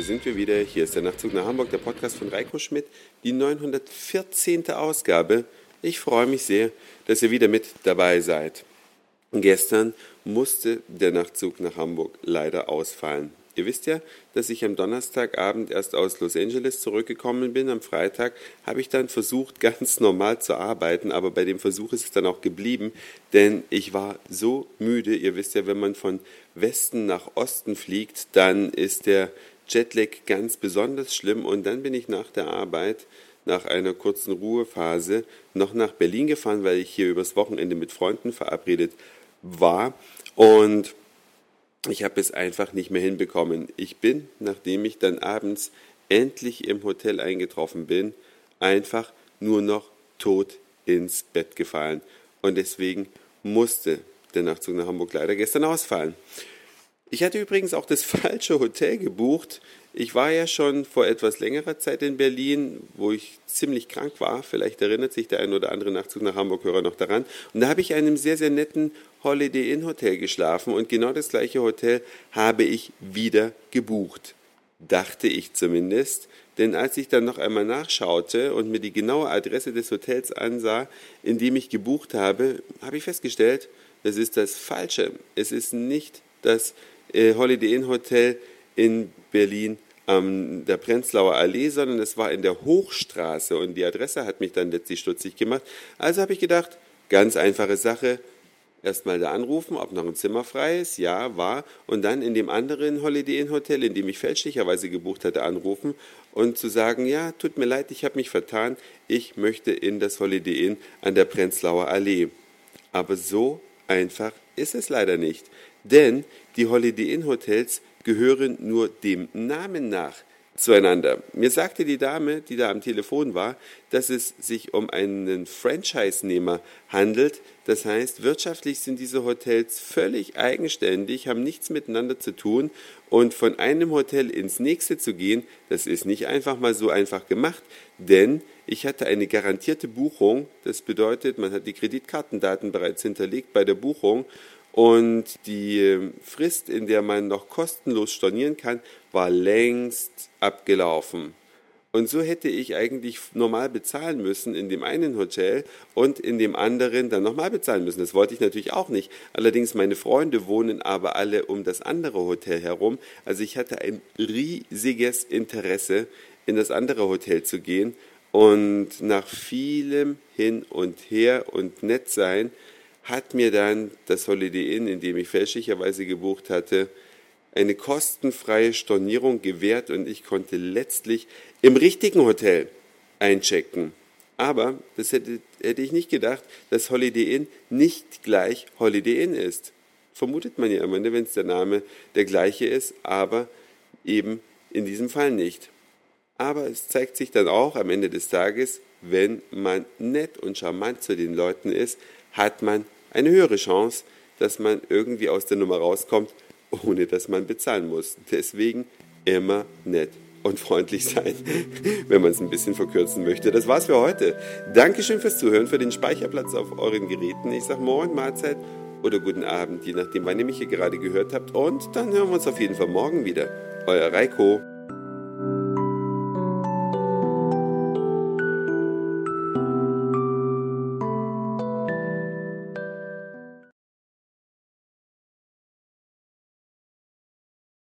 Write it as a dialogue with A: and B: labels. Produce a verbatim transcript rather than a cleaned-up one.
A: Dafür sind wir wieder. Hier ist der Nachtzug nach Hamburg, der Podcast von Reiko Schmidt, die neunhundertvierzehnte Ausgabe. Ich freue mich sehr, dass ihr wieder mit dabei seid. Gestern musste der Nachtzug nach Hamburg leider ausfallen. Ihr wisst ja, dass ich am Donnerstagabend erst aus Los Angeles zurückgekommen bin. Am Freitag habe ich dann versucht, ganz normal zu arbeiten, aber bei dem Versuch ist es dann auch geblieben, denn ich war so müde. Ihr wisst ja, wenn man von Westen nach Osten fliegt, dann ist der Jetlag ganz besonders schlimm und dann bin ich nach der Arbeit, nach einer kurzen Ruhephase, noch nach Berlin gefahren, weil ich hier übers Wochenende mit Freunden verabredet war und ich habe es einfach nicht mehr hinbekommen. Ich bin, nachdem ich dann abends endlich im Hotel eingetroffen bin, einfach nur noch tot ins Bett gefallen. Und deswegen musste der Nachtzug nach Hamburg leider gestern ausfallen. Ich hatte übrigens auch das falsche Hotel gebucht. Ich war ja schon vor etwas längerer Zeit in Berlin, wo ich ziemlich krank war. Vielleicht erinnert sich der ein oder andere Nachtzug nach Hamburg-Hörer noch daran. Und da habe ich in einem sehr, sehr netten Holiday Inn Hotel geschlafen. Und genau das gleiche Hotel habe ich wieder gebucht. Dachte ich zumindest. Denn als ich dann noch einmal nachschaute und mir die genaue Adresse des Hotels ansah, in dem ich gebucht habe, habe ich festgestellt, das ist das Falsche. Es ist nicht das äh, Holiday Inn Hotel in Berlin an der Prenzlauer Allee, sondern es war in der Hochstraße und die Adresse hat mich dann letztlich stutzig gemacht. Also habe ich gedacht, ganz einfache Sache, erstmal da anrufen, ob noch ein Zimmer frei ist, ja, war, und dann in dem anderen Holiday Inn Hotel, in dem ich fälschlicherweise gebucht hatte, anrufen und zu sagen, ja, tut mir leid, ich habe mich vertan, ich möchte in das Holiday Inn an der Prenzlauer Allee. Aber so einfach ist es leider nicht, denn die Holiday Inn Hotels gehören nur dem Namen nach zueinander. Mir sagte die Dame, die da am Telefon war, dass es sich um einen Franchise-Nehmer handelt. Das heißt, wirtschaftlich sind diese Hotels völlig eigenständig, haben nichts miteinander zu tun und von einem Hotel ins nächste zu gehen, das ist nicht einfach mal so einfach gemacht, denn ich hatte eine garantierte Buchung. Das bedeutet, man hat die Kreditkartendaten bereits hinterlegt bei der Buchung. Und die Frist, in der man noch kostenlos stornieren kann, war längst abgelaufen. Und so hätte ich eigentlich normal bezahlen müssen in dem einen Hotel und in dem anderen dann nochmal bezahlen müssen. Das wollte ich natürlich auch nicht. Allerdings meine Freunde wohnen aber alle um das andere Hotel herum. Also ich hatte ein riesiges Interesse, in das andere Hotel zu gehen. Und nach vielem Hin und Her und Nettsein hat mir dann das Holiday Inn, in dem ich fälschlicherweise gebucht hatte, eine kostenfreie Stornierung gewährt und ich konnte letztlich im richtigen Hotel einchecken. Aber das hätte, hätte ich nicht gedacht, dass Holiday Inn nicht gleich Holiday Inn ist. Vermutet man ja immer, ne, wenn es der Name der gleiche ist, aber eben in diesem Fall nicht. Aber es zeigt sich dann auch am Ende des Tages, wenn man nett und charmant zu den Leuten ist, hat man eine höhere Chance, dass man irgendwie aus der Nummer rauskommt, ohne dass man bezahlen muss. Deswegen immer nett und freundlich sein, wenn man es ein bisschen verkürzen möchte. Das war's für heute. Dankeschön fürs Zuhören, für den Speicherplatz auf euren Geräten. Ich sage Moin, Mahlzeit oder guten Abend, je nachdem, wann ihr mich hier gerade gehört habt. Und dann hören wir uns auf jeden Fall morgen wieder. Euer Reiko.